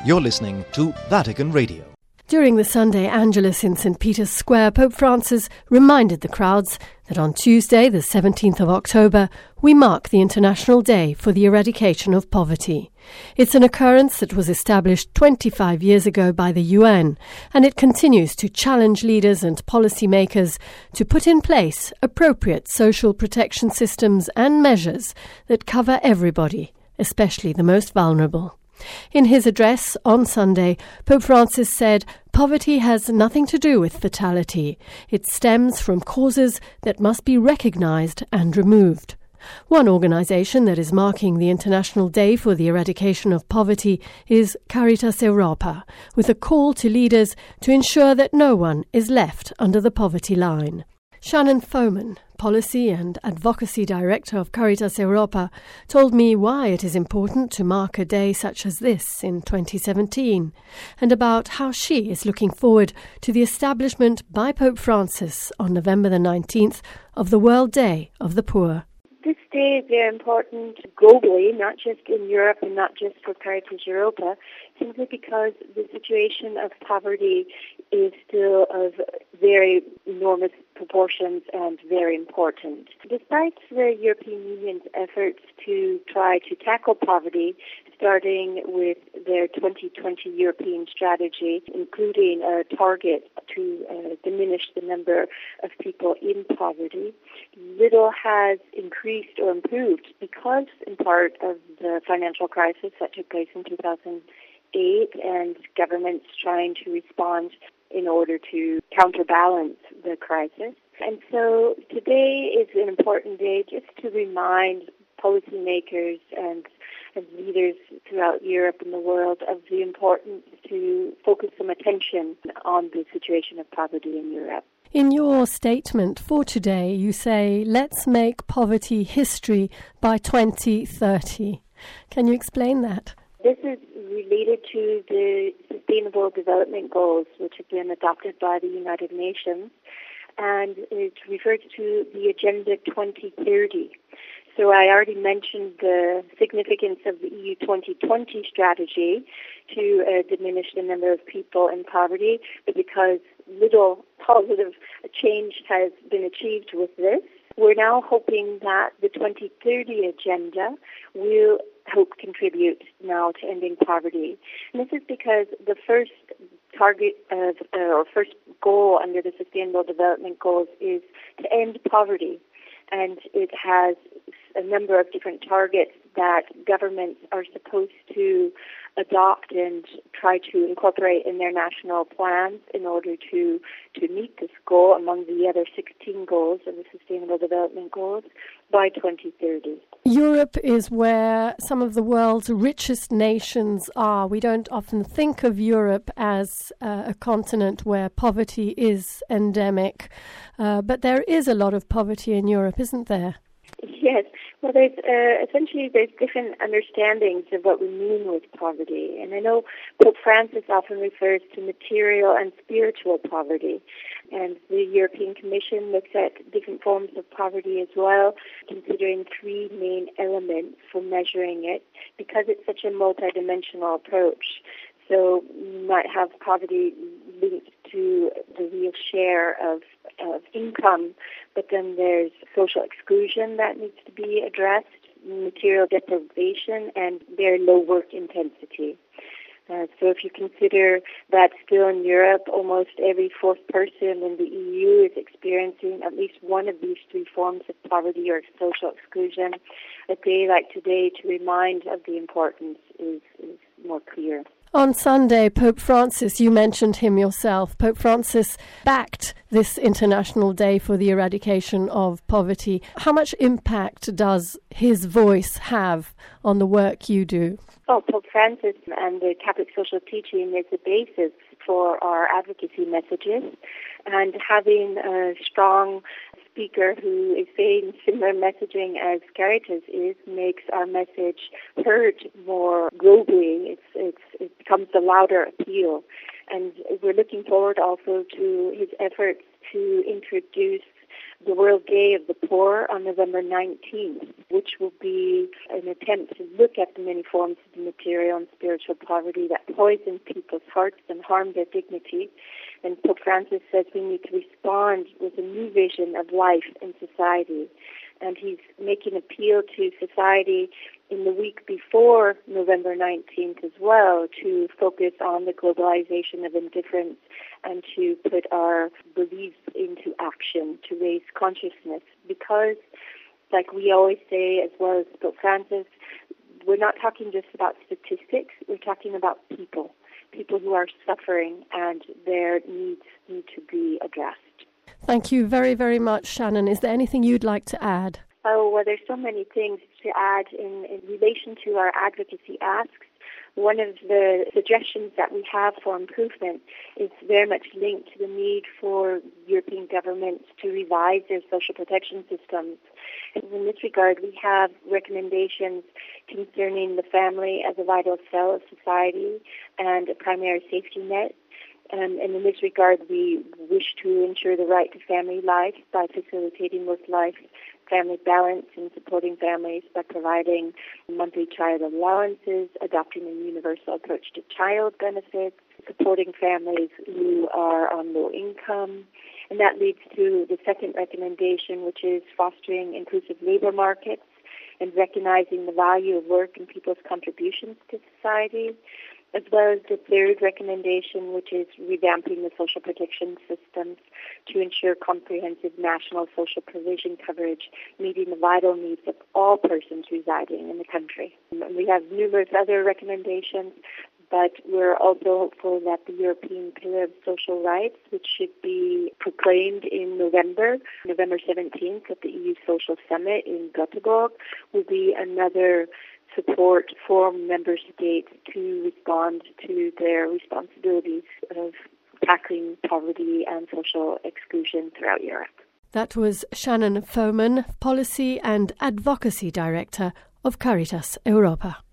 You're listening to Vatican Radio. During the Sunday Angelus in St. Peter's Square, Pope Francis reminded the crowds that on Tuesday, the 17th of October, we mark the International Day for the Eradication of Poverty. It's an occurrence that was established 25 years ago by the UN, and it continues to challenge leaders and policymakers to put in place appropriate social protection systems and measures that cover everybody, especially the most vulnerable. In his address on Sunday, Pope Francis said poverty has nothing to do with fatality. It stems from causes that must be recognised and removed. One organisation that is marking the International Day for the Eradication of Poverty is Caritas Europa, with a call to leaders to ensure that no one is left under the poverty line. Shannon Foman, Policy and Advocacy Director of Caritas Europa, told me why it is important to mark a day such as this in 2017, and about how she is looking forward to the establishment by Pope Francis on November the 19th of the World Day of the Poor. This day is very important globally, not just in Europe and not just for Caritas Europa, simply because the situation of poverty is still of very enormous proportions and very important. Despite the European Union's efforts to try to tackle poverty, starting with their 2020 European strategy, including a target to diminish the number of people in poverty, little has increased or improved because, in part, of the financial crisis that took place in 2008 and governments trying to respond in order to counterbalance the crisis. And so today is an important day just to remind policymakers and leaders throughout Europe and the world of the importance to focus some attention on the situation of poverty in Europe. In your statement for today, you say, let's make poverty history by 2030. Can you explain that? This is related to the Sustainable Development Goals, which have been adopted by the United Nations, and it refers to the Agenda 2030. So I already mentioned the significance of the EU 2020 strategy to diminish the number of people in poverty, but because little positive change has been achieved with this, we're now hoping that the 2030 agenda will help contribute now to ending poverty. And this is because the first target or first goal under the Sustainable Development Goals is to end poverty. And it has a number of different targets that governments are supposed to adopt and try to incorporate in their national plans in order to meet this goal among the other 16 goals of the Sustainable Development Goals by 2030. Europe is where some of the world's richest nations are. We don't often think of Europe as a continent where poverty is endemic, but there is a lot of poverty in Europe, isn't there? Yes. Well, there's different understandings of what we mean with poverty. And I know Pope Francis often refers to material and spiritual poverty. And the European Commission looks at different forms of poverty as well, considering three main elements for measuring it, because it's such a multidimensional approach. So you might have poverty linked to the real share of income, but then there's social exclusion that needs to be addressed, material deprivation, and very low work intensity. So if you consider that still in Europe, almost every fourth person in the EU is experiencing at least one of these three forms of poverty or social exclusion, a day like today to remind of the importance is more clear. On Sunday, Pope Francis, you mentioned him yourself, Pope Francis backed this International Day for the Eradication of Poverty. How much impact does his voice have on the work you do? Oh, Pope Francis and the Catholic social teaching is the basis for our advocacy messages, and having a strong speaker who is saying similar messaging as Caritas is makes our message heard more globally. It becomes a louder appeal. And we're looking forward also to his efforts to introduce the World Day of the Poor on November 19th, which will be an attempt to look at the many forms of material and spiritual poverty that poison people's hearts and harm their dignity. And Pope Francis says we need to respond with a new vision of life in society. And he's making an appeal to society in the week before November 19th as well to focus on the globalization of indifference and to put our beliefs into action, to raise consciousness. Because, like we always say, as well as Pope Francis, we're not talking just about statistics, we're talking about people who are suffering and their needs need to be addressed. Thank you very, very much, Shannon. Is there anything you'd like to add? Oh, well, there's so many things to add in relation to our advocacy asks. One of the suggestions that we have for improvement is very much linked to the need for European governments to revise their social protection systems. And in this regard, we have recommendations concerning the family as a vital cell of society and a primary safety net. And in this regard, we wish to ensure the right to family life by facilitating work-life family balance and supporting families by providing monthly child allowances, adopting a universal approach to child benefits, supporting families who are on low income. And that leads to the second recommendation, which is fostering inclusive labor markets and recognizing the value of work and people's contributions to society, as well as the third recommendation, which is revamping the social protection systems to ensure comprehensive national social provision coverage, meeting the vital needs of all persons residing in the country. We have numerous other recommendations, but we're also hopeful that the European Pillar of Social Rights, which should be proclaimed in November 17th at the EU Social Summit in Göteborg, will be another support for member states to respond to their responsibilities of tackling poverty and social exclusion throughout Europe. That was Shannon Foman, Policy and Advocacy Director of Caritas Europa.